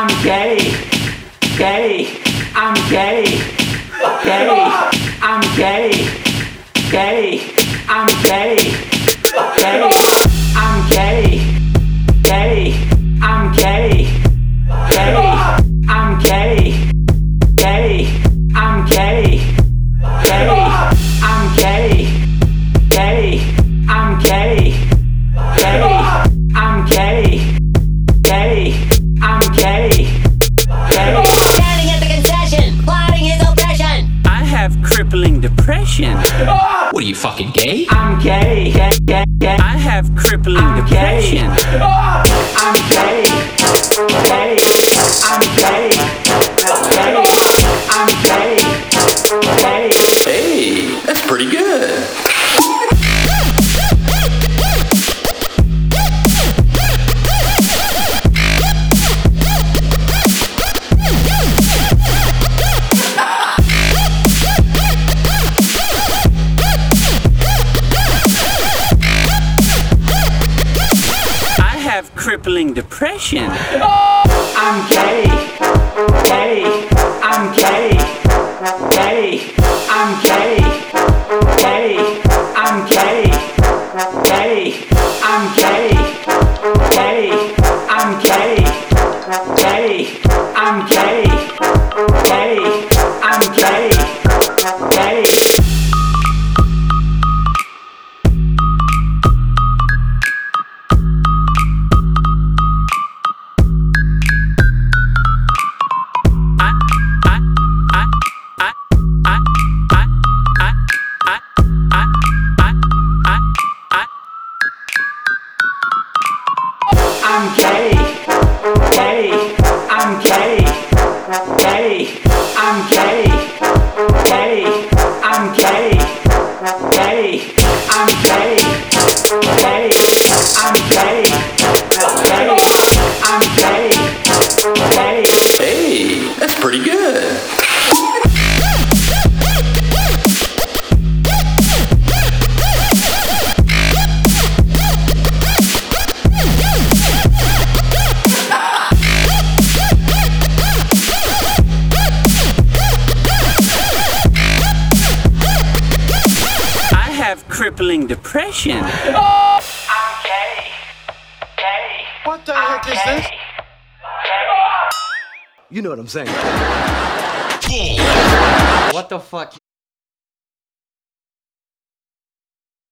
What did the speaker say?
gay, gay, I'm gay, gay, I'm gay, gay, I'm gay, gay, I'm gay, gay, I'm gay, gay, I'm gay, gay, I'm gay, gay, I'm gay, gay, I'm gay, gay, I'm gay, gay, I'm gay, gay. Standing at the concession, plotting his oppression. I have crippling depression. What are you, fucking gay? I'm gay, gay, gay, gay. I have crippling I'm depression. I'm gay, gay, I'm gay, gay, I'm gay, gay. Hey, that's pretty good. I have crippling depression. I'm gay, gay, I'm gay, gay, I'm gay, gay, I'm gay, gay, I'm gay, gay, I'm gay, gay, I'm gay, gay, I'm gay, gay. I'm gay, gay, I'm gay, gay, I'm gay, gay, I'm gay, gay, I'm gay, gay, I'm gay, gay, I'm gay, gay. Hey, that's pretty good. I have crippling depression. I'm gay, gay. What the heck is this? Gay. You know what I'm saying. What the fuck?